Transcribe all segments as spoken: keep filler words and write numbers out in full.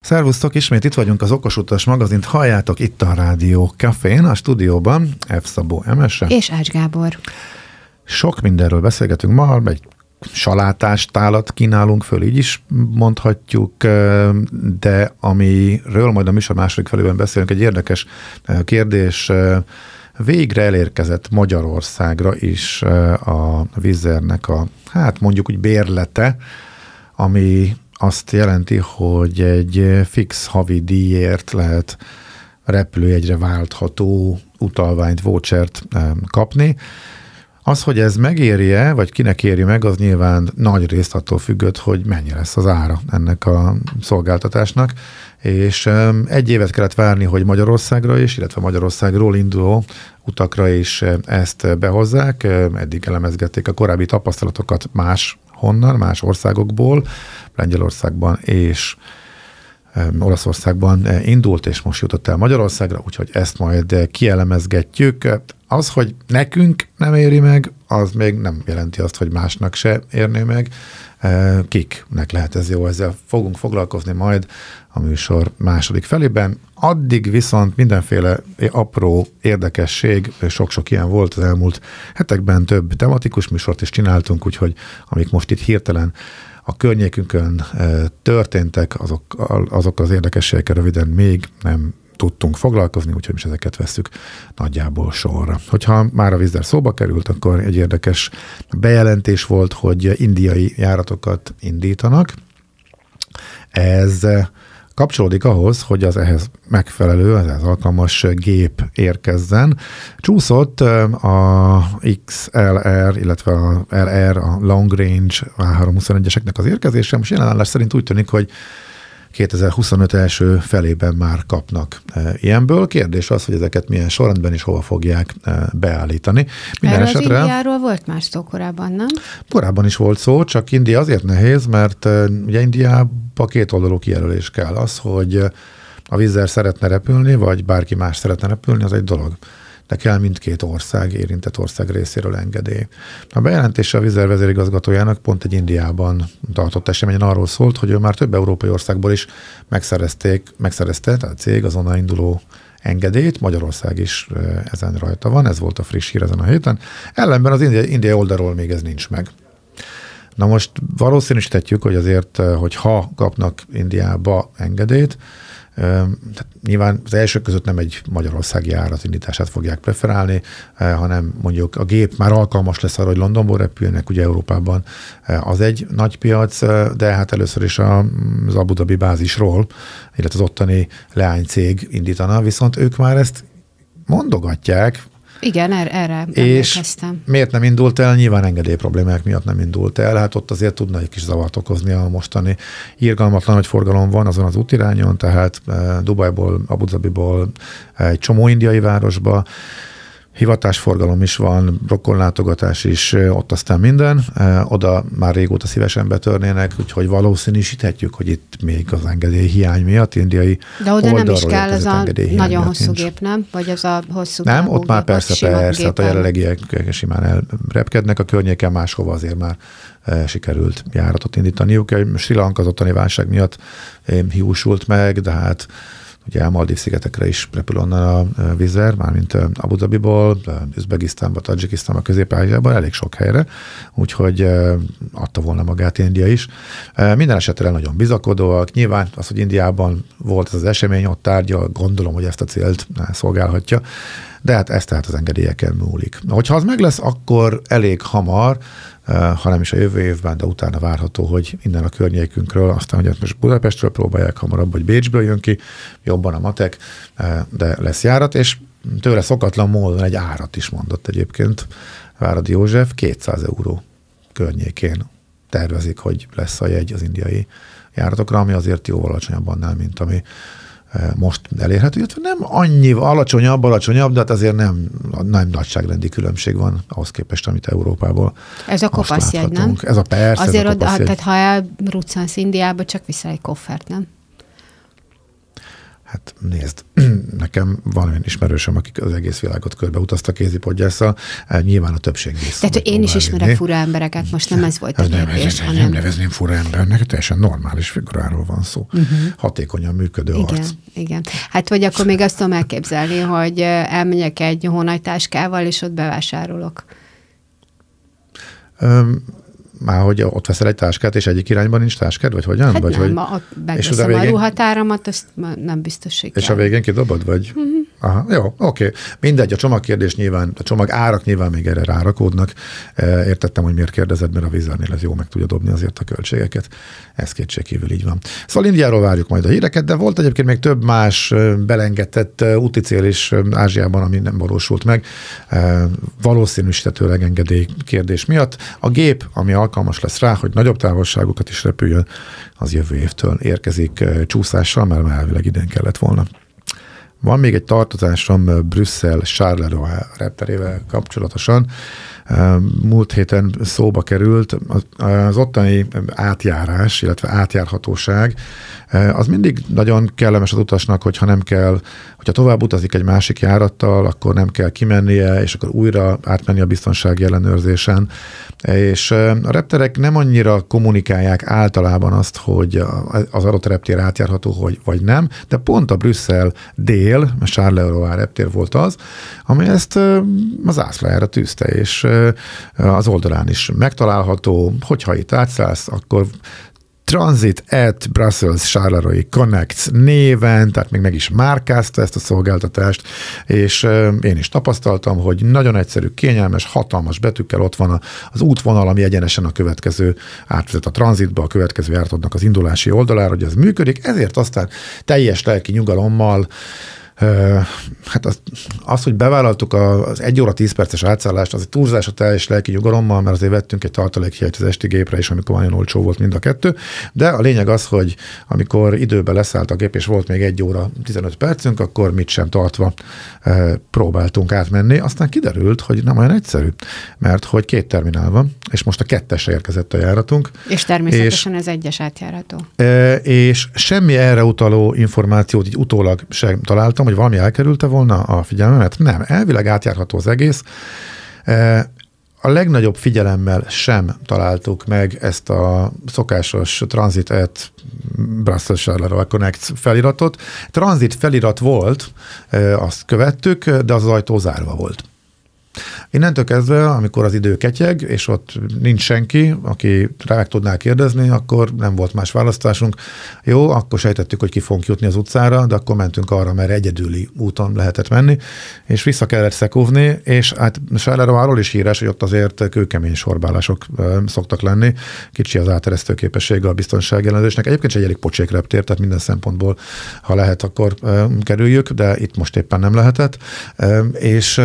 Szervusztok, ismét itt vagyunk az Okos Utas magazint, halljátok itt a Rádió Cafén, a stúdióban F. Szabó Emese. És Ács Gábor. Sok mindenről beszélgetünk ma, egy salátás tálat kínálunk föl, így is mondhatjuk, de amiről majd a műsor második felében beszélünk, egy érdekes kérdés. Végre elérkezett Magyarországra is a Wizz Airnek a, hát mondjuk úgy bérlete, ami azt jelenti, hogy egy fix havi díjért lehet repülőjegyre váltható utalványt, vouchert kapni. Az, hogy ez megéri-e, vagy kinek éri meg, az nyilván nagy részt attól függött, hogy mennyi lesz az ára ennek a szolgáltatásnak, és egy évet kellett várni, hogy Magyarországra is, illetve Magyarországról induló utakra is ezt behozzák. Eddig elemezgették a korábbi tapasztalatokat más honnan, más országokból, Lengyelországban és Olaszországban indult, és most jutott el Magyarországra, úgyhogy ezt majd kielemezgetjük. Az, hogy nekünk nem éri meg, az még nem jelenti azt, hogy másnak se érné meg. Kiknek lehet ez jó, ezzel fogunk foglalkozni majd a műsor második felében. Addig viszont mindenféle apró érdekesség, sok-sok ilyen volt az elmúlt hetekben, több tematikus műsort is csináltunk, úgyhogy amik most itt hirtelen a környékünkön történtek, azok, azok az érdekességekkel röviden még nem tudtunk foglalkozni, úgyhogy is ezeket vesszük nagyjából sorra. Hogyha már a Wizz Air szóba került, akkor egy érdekes bejelentés volt, hogy indiai járatokat indítanak. Ez kapcsolódik ahhoz, hogy az ehhez megfelelő, az ehhez alkalmas gép érkezzen. Csúszott a iksz el er, illetve a er er, a Long Range á háromszázhuszonegyeseknek az érkezése. Most jelenállás szerint úgy tűnik, hogy kétezer-huszonöt első felében már kapnak e, ilyenből. Kérdés az, hogy ezeket milyen sorrendben és hova fogják e, beállítani. Minden Erről esetre, az Indiáról volt más szó korábban, nem? Korábban is volt szó, csak India azért nehéz, mert e, ugye Indiába két oldalú kijelölés kell. Az, hogy a Wizz Air szeretne repülni, vagy bárki más szeretne repülni, az egy dolog. De kell mindkét ország, érintett ország részéről engedély. A bejelentése a Wizz Air vezérigazgatójának pont egy Indiában tartott eseményen arról szólt, hogy ő már több európai országból is megszerezték, megszerezte, tehát a cég azonnal induló engedélyt, Magyarország is ezen rajta van, ez volt a friss hír ezen a héten. Ellenben az indiai, indiai oldalról még ez nincs meg. Na most valószínűsítetjük, hogy azért, hogy ha kapnak Indiába engedélyt, tehát nyilván az első között nem egy magyarországi járatindítását fogják preferálni, hanem mondjuk a gép már alkalmas lesz arra, hogy Londonból repülnek, ugye Európában az egy nagy piac, de hát először is az Abu Dhabi bázisról, illetve az ottani leánycég indítana, viszont ők már ezt mondogatják. Igen, erre, erre és emlékeztem. Miért nem indult el? Nyilván engedély problémák miatt nem indult el. Hát ott azért tudna egy kis zavart okozni a mostani irgalmatlan, hogy forgalom van azon az útirányon, tehát Dubajból, Abu Dhabiból egy csomó indiai városba, hivatásforgalom is van, rokkonlátogatás is, ott aztán minden. Oda már régóta szívesen betörnének, úgyhogy valószínűsíthetjük, hogy itt még az engedély hiány miatt indiai de oda nem is kell az a nagyon hosszú nincs. Gép, nem? Vagy az a hosszú Nem, ott már gép, persze, persze, hát a jelenlegiek simán elrepkednek a környéken, máshova azért már e, sikerült járatot indítaniuk. Sri Lanka az ottani válság miatt e, hiúsult meg, de hát ugye a Maldív-szigetekre is repül onnan a Wizz Air, mármint Abu Dhabiból, Üzbegisztánba, Tadzsikisztánba, Közép-Ázsiában, elég sok helyre, úgyhogy adta volna magát India is. Minden esetre nagyon bizakodóak. Nyilván az, hogy Indiában volt ez az esemény, ott tárgyal, gondolom, hogy ezt a célt szolgálhatja, de hát ez tehát az engedélyeken múlik. Hogyha az meg lesz, akkor elég hamar, ha nem is a jövő évben, de utána várható, hogy innen a környékünkről, aztán, hogy most Budapestről próbálják hamarabb, vagy Bécsből jön ki, jobban a matek, de lesz járat, és tőle szokatlan módon egy árat is mondott egyébként Váradi József, kétszáz euró környékén tervezik, hogy lesz a jegy az indiai járatokra, ami azért jóval alacsonyabb annál, mint ami most elérhető, illetve nem annyi alacsonyabb, alacsonyabb, de hát azért nem, nem nagyságrendi különbség van ahhoz képest, amit Európából Ez a kopaszjegy, nem? Ez a persze, azért ez a oda, tehát ha elruccansz Indiába, csak viszel egy koffert, nem? Hát nézd, nekem van olyan ismerősöm, akik az egész világot körbeutaztak kézipodgyásszal, nyilván a többség vissza. Tehát én is ismerek fura embereket, most nem ez volt a kérdés, nem, hanem... Nem nevezném fura embernek, teljesen normális figuráról van szó. Uh-huh. Hatékonyan működő igen, arc. Igen, hát vagy akkor még azt tudom elképzelni, hogy elmegyek egy hónajtáskával, és ott bevásárolok. Um, Már hogy ott veszel egy táskát, és egyik irányban nincs táskád, vagy hogyan? Hát vagy, nem, hogy... ma megveszem végén... a ruhatáramat, azt nem biztos, hogy És kell. a végén kidobod, vagy? Uh-huh. Aha, jó, oké. Okay. Mindegy, a csomagkérdés nyilván, a csomag árak nyilván még erre rárakódnak. Értettem, hogy miért kérdezed, mert a Wizardnél ez jó meg tudja dobni azért a költségeket. Ez kétségkívül így van. Szóval Indiáról várjuk majd a híreket, de volt egyébként még több más belengedett úti cél is Ázsiában, ami nem valósult meg. Valószínűsítetőleg engedély kérdés miatt. A gép, ami alkalmas lesz rá, hogy nagyobb távolságokat is repüljön, az jövő évtől érkezik csúszással, mert már elvileg idén kellett volna. Van még egy tartozásom Brüsszel Charleroi repterével kapcsolatosan. Múlt héten szóba került az ottani átjárás, illetve átjárhatóság. Az mindig nagyon kellemes az utasnak, hogyha nem kell, hogyha tovább utazik egy másik járattal, akkor nem kell kimennie, és akkor újra átmenni a biztonsági ellenőrzésen. És a repterek nem annyira kommunikálják általában azt, hogy az adott reptér átjárható, hogy, vagy nem, de pont a Brüsszel dél, a Charleroi reptér volt az, amely ezt az zászlajára tűzte, és az oldalán is megtalálható, hogyha itt átszállsz, akkor Transit at Brussels Charleroi Connect néven, tehát még meg is márkázta ezt a szolgáltatást, és én is tapasztaltam, hogy nagyon egyszerű, kényelmes, hatalmas betűkkel ott van az útvonal, ami egyenesen a következő átvezet a tranzitba, a következő járatodnak az indulási oldalára, hogy ez működik, ezért aztán teljes lelki nyugalommal hát az, az, hogy bevállaltuk az egy óra tíz perces átszállást, az egy túlzás a teljes lelki nyugalommal, mert azért vettünk egy tartalékjegyet az esti gépre is, amikor nagyon olcsó volt mind a kettő, de a lényeg az, hogy amikor időben leszállt a gép, és volt még egy óra tizenöt percünk, akkor mit sem tartva próbáltunk átmenni, aztán kiderült, hogy nem olyan egyszerű, mert hogy két terminál van, és most a kettesre érkezett a járatunk. És természetesen és, ez egyes átjárató. És semmi erre utaló információt így utólag sem találtam, hogy valami elkerülte volna a figyelmemet. Nem, elvileg átjárható az egész. A legnagyobb figyelemmel sem találtuk meg ezt a szokásos Transit at Brussels Charleroi Connect feliratot. Transit felirat volt, azt követtük, de az ajtó zárva volt. Innentől kezdve, amikor az idő ketyeg, és ott nincs senki, aki rá meg tudná kérdezni, akkor nem volt más választásunk. Jó, akkor sejtettük, hogy ki fogunk jutni az utcára, de akkor mentünk arra, mert egyedüli úton lehetett menni, és vissza kellett szekúvni, és hát Charleroiról is híres, hogy ott azért kőkemény sorbálások szoktak lenni. Kicsi az áteresztő képessége a biztonsági ellenőrzésnek. Egyébként egy elég pocsék reptér, tehát minden szempontból, ha lehet, akkor kerüljük, de itt most éppen nem lehetett. És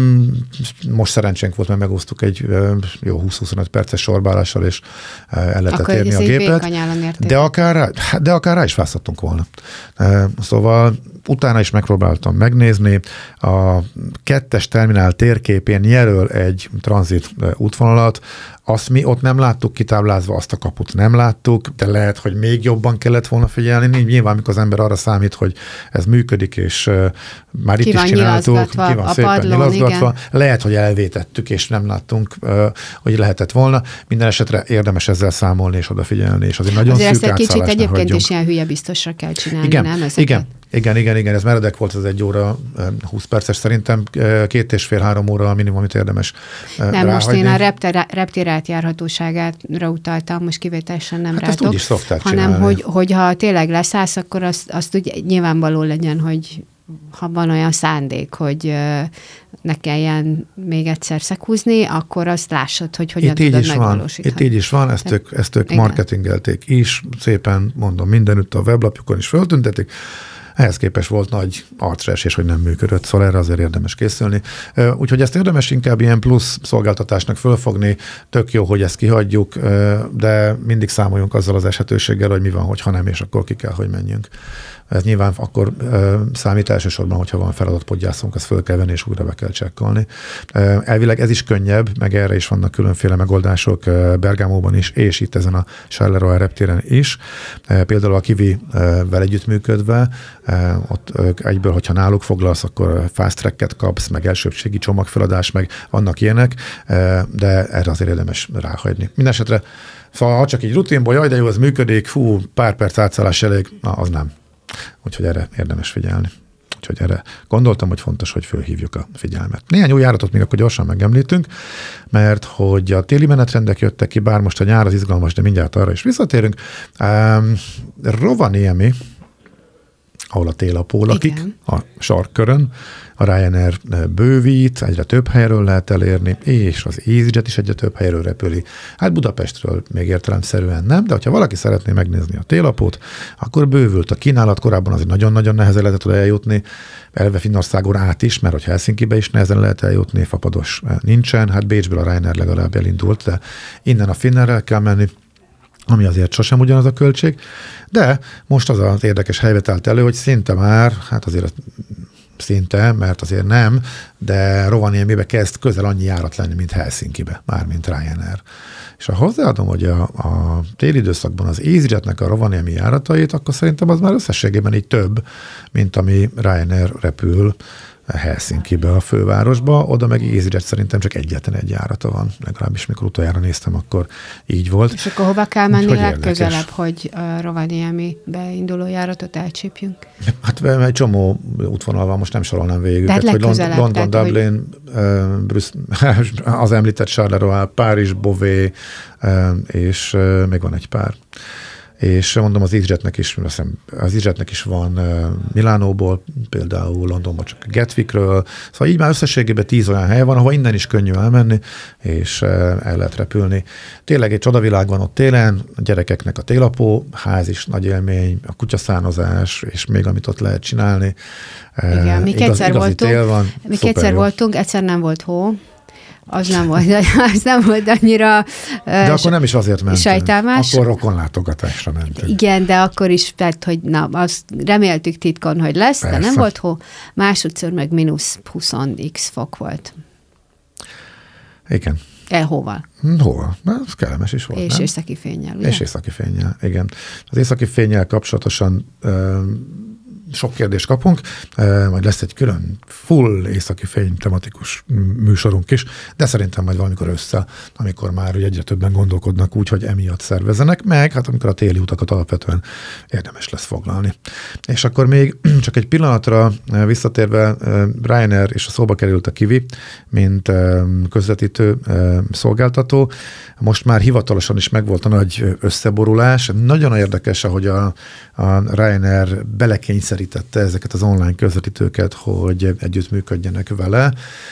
most szerencsénk volt, mert megúsztuk egy jó húsz-huszonöt perces sorbálással, és el lehetett érni a gépet. De akár, de akár rá is választottunk volna. Szóval utána is megpróbáltam megnézni. A kettes terminál térképén jelöl egy tranzit útvonalat, azt mi ott nem láttuk kitáblázva, azt a kaput nem láttuk, de lehet, hogy még jobban kellett volna figyelni. Nyilván, amikor az ember arra számít, hogy ez működik, és uh, már ki itt is csináltuk, ki van a szépen padlón, nyilaszgatva, lehet, hogy elvétettük, és nem láttunk, uh, hogy lehetett volna. Minden esetre érdemes ezzel számolni, és odafigyelni, és azért nagyon azért szűk átszállásnak hagyjunk. Azért ezt egy kicsit egyébként hagyjunk. is ilyen hülye biztosra kell csinálni, igen, nem? Ezeket? Igen. Igen, igen, igen, ez meredek volt az egy óra, húsz perces, szerintem két és fél, három óra a minimum, amit érdemes nem, ráhagyni. Most én a reptér, reptér átjárhatóságára utaltam, most kivételesen nem hát rátok, hanem hogy, hogyha tényleg leszállsz, akkor azt, azt úgy nyilvánvaló legyen, hogy ha van olyan szándék, hogy ne kelljen még egyszer szekúzni, akkor azt lássad, hogy hogyan itt tudod megvalósítani. Itt így is van, ezt ők, ezt ők marketingelték is, szépen mondom, mindenütt a weblapjukon is föltüntetik. Ehhez képest volt nagy arcreesés, hogy nem működött, szóval erre azért érdemes készülni. Úgyhogy ezt érdemes inkább ilyen plusz szolgáltatásnak fölfogni, tök jó, hogy ezt kihagyjuk, de mindig számoljunk azzal az eshetőséggel, hogy mi van, hogyha nem, és akkor ki kell, hogy menjünk. Ez nyilván akkor ö, számít elsősorban, hogyha van feladatpodgyászunk, azt föl kell venni, és újra be kell csekkolni. Ö, elvileg ez is könnyebb, meg erre is vannak különféle megoldások Bergámóban is, és itt ezen a Charleroi reptéren is. Ö, például a Kiwi-vel együttműködve ott egyből, hogyha náluk foglalsz, akkor fast tracket kapsz, meg elsőbségi csomagfeladás, meg vannak ilyenek, de erre azért érdemes ráhagyni. Mindenesetre, szóval ha csak így rutinból, jaj, de jó, ez működik, fú, pár perc átszállás elég, na, az nem. Úgyhogy erre érdemes figyelni. Úgyhogy erre gondoltam, hogy fontos, hogy fölhívjuk a figyelmet. Néhány új járatot még akkor gyorsan megemlítünk, mert hogy a téli menetrendek jöttek ki, bár most a nyár az izgalmas, de mindjárt arra is visszatérünk. Um, Rovaniemi, ahol a télapó lakik, a sarkkörön, a Ryanair bővít, egyre több helyről lehet elérni, és az EasyJet is egyre több helyről repüli. Hát Budapestről még értelemszerűen nem, de hogyha valaki szeretné megnézni a télapót, akkor bővült a kínálat, korábban azért nagyon-nagyon nehezen lehetett oda eljutni, elve Finnországon át is, mert hogy Helsinkibe is nehezen lehet eljutni, Fapados nincsen, hát Bécsből a Ryanair legalább elindult, de innen a Finnairrel kell menni, ami azért sosem ugyanaz a költség, de most az az érdekes helyzet állt elő, hogy szinte már, hát azért szinte, mert azért nem, de Rovaniemibe kezd közel annyi járat lenni, mint Helsinkibe, mármint Ryanair. És ha hozzáadom, hogy a, a téli időszakban az EasyJetnek a Rovaniemi járatait, akkor szerintem az már összességében így több, mint ami Ryanair repül Helsinkibe, a fővárosba, oda meg EasyJet szerintem csak egyetlen egy járata van, legalábbis mikor utoljára néztem, akkor így volt. És akkor hova kell menni legközelebb, hogy a Rovaniemi beinduló járatot elcsípjünk? Hát egy csomó útvonal van, most nem sorolnám végig, hát, hogy London, tehát, Dublin, hogy... Brüsszel, az említett Charleroi, Párizs, Beauvais, és még van egy pár. És mondom, az EasyJetnek is, az EasyJetnek is van Milánóból, például Londonban csak Gatwickről, szóval így már összességében tíz olyan hely van, ahol innen is könnyű elmenni, és el lehet repülni. Tényleg egy csodavilág van ott télen, a gyerekeknek a télapó, ház is nagy élmény, a kutyaszánozás, és még amit ott lehet csinálni. Igen, mi kétszer voltunk, van, mi kétszer voltunk, egyszer nem volt hó, az nem volt, az nem volt annyira de akkor nem is azért mentünk. Sajtálmás. Akkor rokonlátogatásra mentünk. Igen, de akkor is, tehát, hogy na, azt reméltük titkon, hogy lesz, persze, de nem volt hó. Másodszor meg mínusz húsz x fok volt. Igen. E, hóval. Hóval. Ez kellemes is volt, És nem? északi fénnyel, ugye? És északi fénnyel, igen. Az északi fénnyel kapcsolatosan ö, sok kérdést kapunk, majd lesz egy külön full északi fény tematikus műsorunk is, de szerintem majd valamikor össze, amikor már egyre többen gondolkodnak úgy, hogy emiatt szervezzenek, meg hát amikor a téli utakat alapvetően érdemes lesz foglalni. És akkor még csak egy pillanatra visszatérve, Ryanair és a szóba került a Kiwi, mint közvetítő szolgáltató. Most már hivatalosan is megvolt a nagy összeborulás. Nagyon érdekes, ahogy a, a Ryanair belekényszerítette ezeket az online közvetítőket, hogy együtt működjenek vele.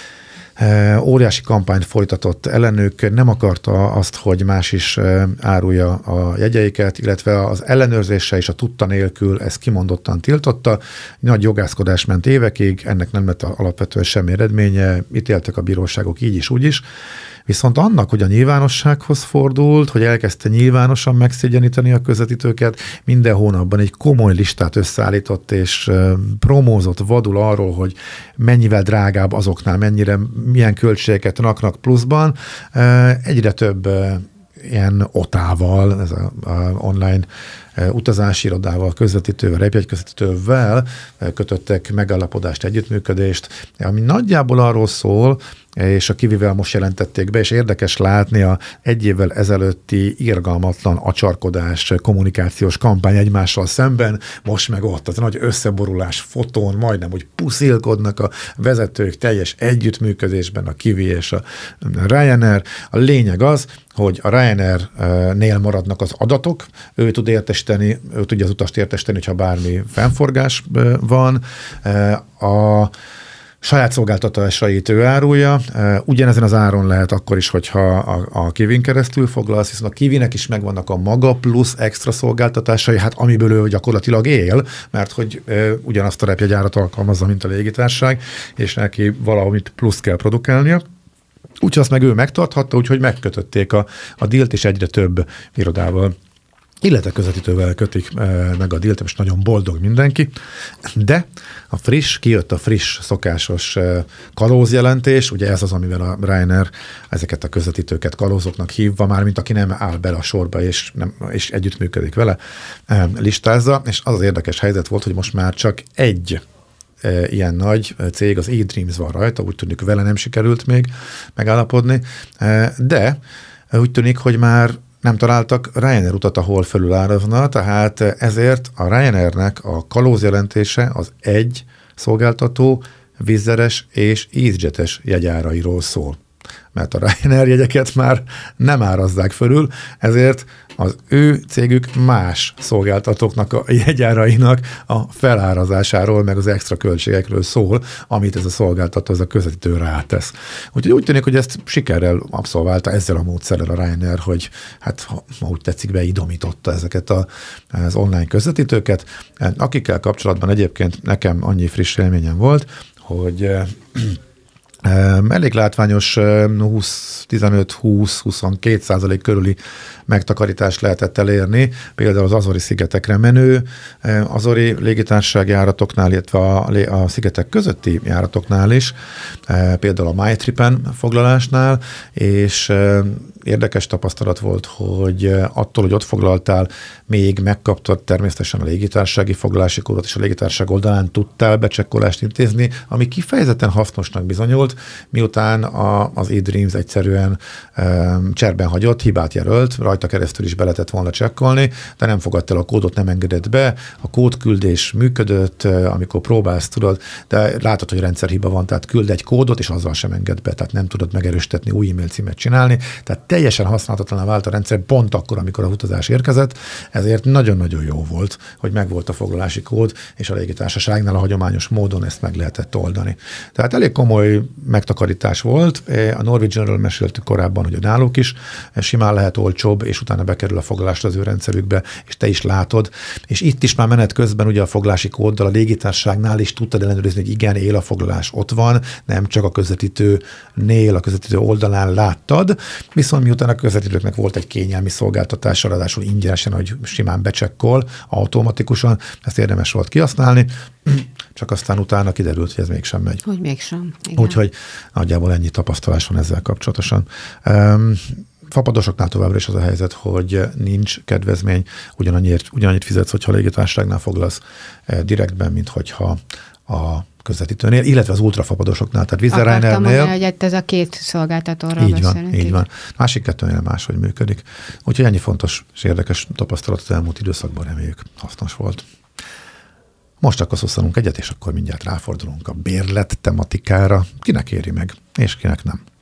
Óriási kampányt folytatott ellenük, nem akarta azt, hogy más is árulja a jegyeiket, illetve az ellenőrzése és a tudta nélkül ezt kimondottan tiltotta. Nagy jogászkodás ment évekig, ennek nem lett alapvetően semmi eredménye, ítéltek a bíróságok így is, úgy is. Viszont annak, hogy a nyilvánossághoz fordult, hogy elkezdte nyilvánosan megszégyeníteni a közvetítőket, minden hónapban egy komoly listát összeállított, és promózott vadul arról, hogy mennyivel drágább azoknál, mennyire, milyen költségeket raknak pluszban. Egyre több ilyen otával, ez a, a online utazási irodával, közvetítővel, repjegyközvetítővel kötöttek megállapodást, együttműködést, ami nagyjából arról szól, és a Kiwivel most jelentették be, és érdekes látni a egy évvel ezelőtti irgalmatlan acsarkodás, kommunikációs kampány egymással szemben, most meg ott az nagy összeborulás fotón, majdnem, hogy puszilkodnak a vezetők teljes együttműködésben, a Kiwi és a Ryanair. A lényeg az, hogy a Ryanair-nél maradnak az adatok, ő tud értesíteni, ő tudja az utast értesíteni, hogyha bármi fennforgás van. A saját szolgáltatásait ő árulja, ugyanezen az áron lehet akkor is, hogyha a, a Kiwin keresztül foglalsz, viszont a Kiwinek is megvannak a maga plusz extra szolgáltatásai, hát amiből ő gyakorlatilag él, mert hogy e, ugyanazt a repjegyárat alkalmazza, mint a légitársaság, és neki valamit plusz kell produkálnia. Úgyhogy azt meg ő megtarthatta, úgyhogy megkötötték a, a dílt, és egyre több irodával illetve közvetítővel kötik meg a dílt, és nagyon boldog mindenki, de a friss, kijött a friss, szokásos kalózjelentés, ugye ez az, amivel a Ryanair ezeket a közvetítőket kalózoknak hívva, már mint aki nem áll bele a sorba, és, nem, és együttműködik vele, listázza, és az az érdekes helyzet volt, hogy most már csak egy ilyen nagy cég, az eDreams van rajta, úgy tűnik, vele nem sikerült még megállapodni, de úgy tűnik, hogy már nem találtak Ryanair utat, ahol fölülárazna, tehát ezért a Ryanairnek a kalózjelentése az egy szolgáltató Wizzair-es és EasyJet-es jegyárairól szól. Mert a Ryanair jegyeket már nem árazzák fölül, ezért az ő cégük más szolgáltatóknak a jegyárainak a felárazásáról, meg az extra költségekről szól, amit ez a szolgáltató, ez a közvetítő rátesz. Úgyhogy úgy tűnik, hogy ezt sikerrel abszolválta ezzel a módszerrel a Ryanair, hogy hát ha úgy tetszik, beidomította ezeket a, az online közvetítőket. Akikkel kapcsolatban egyébként nekem annyi friss élményem volt, hogy elég látványos húsz, tizenöt, húsz, huszonkét százalék körüli megtakarítást lehetett elérni, például az Azori-szigetekre menő Azori légitársaság járatoknál, illetve a, a szigetek közötti járatoknál is, például a MyTripen foglalásnál, és érdekes tapasztalat volt, hogy attól, hogy ott foglaltál, még megkaptad természetesen a légitársasági foglalási kódot, és a légitársaság oldalán tudtál becsekkolást intézni, ami kifejezetten hasznosnak bizonyult, miután a, az eDreams egyszerűen um, cserben hagyott, hibát jelölt, rajta keresztül is be lehetett volna csekkolni, de nem fogadta el a kódot, nem engedett be, a kódküldés működött, amikor próbálsz, tudod, de látod, hogy rendszerhiba van, tehát küld egy kódot, és azzal sem enged be, tehát nem tudod megerősíteni, új e-mail címet csinálni, tehát teljesen használhatatlaná vált a rendszer pont akkor, amikor a utazás érkezett, ezért nagyon-nagyon jó volt, hogy megvolt a foglalási kód, és a légitársaságnál a hagyományos módon ezt meg lehetett oldani. Tehát elég komoly megtakarítás volt. A Norwegianről meséltük korábban, hogy náluk is simán lehet olcsóbb, és utána bekerül a foglalás az ő rendszerükbe, és te is látod. És itt is már menet közben ugye a foglalási kóddal a légitársaságnál is tudtad ellenőrizni, hogy igen, él a foglalás, ott van, nem csak a közvetítőnél, a közvetítő oldalán láttad, viszont miután a közvetítőknek volt egy kényelmi szolgáltatás, ráadásul ingyenesen, hogy simán becsekkol automatikusan, ezt érdemes volt kihasználni, csak aztán utána kiderült, hogy ez mégsem megy. Hogy mégsem. Úgyhogy nagyjából ennyi tapasztalás van ezzel kapcsolatosan. Um, Fapadosoknál továbbra is az a helyzet, hogy nincs kedvezmény, ugyanannyit, ugyanannyit fizetsz, hogyha a légitársaságnál foglalsz direktben, mint hogyha a közvetítőnél, illetve az ultrafapadosoknál, tehát Wizz Air Ryanairnél. Akartam mondani, hogy ez a két szolgáltatóról így beszélünk. Van, így van. Másik kettőnél máshogy működik. Úgyhogy ennyi fontos és érdekes tapasztalat az elmúlt időszakban, reméljük hasznos volt. Most akkor szusszanunk egyet, és akkor mindjárt ráfordulunk a bérlet tematikára. Kinek éri meg, és kinek nem.